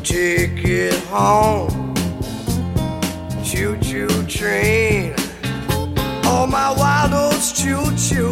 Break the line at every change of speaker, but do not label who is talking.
take it home. Choo-choo train, oh my wild oats, choo-choo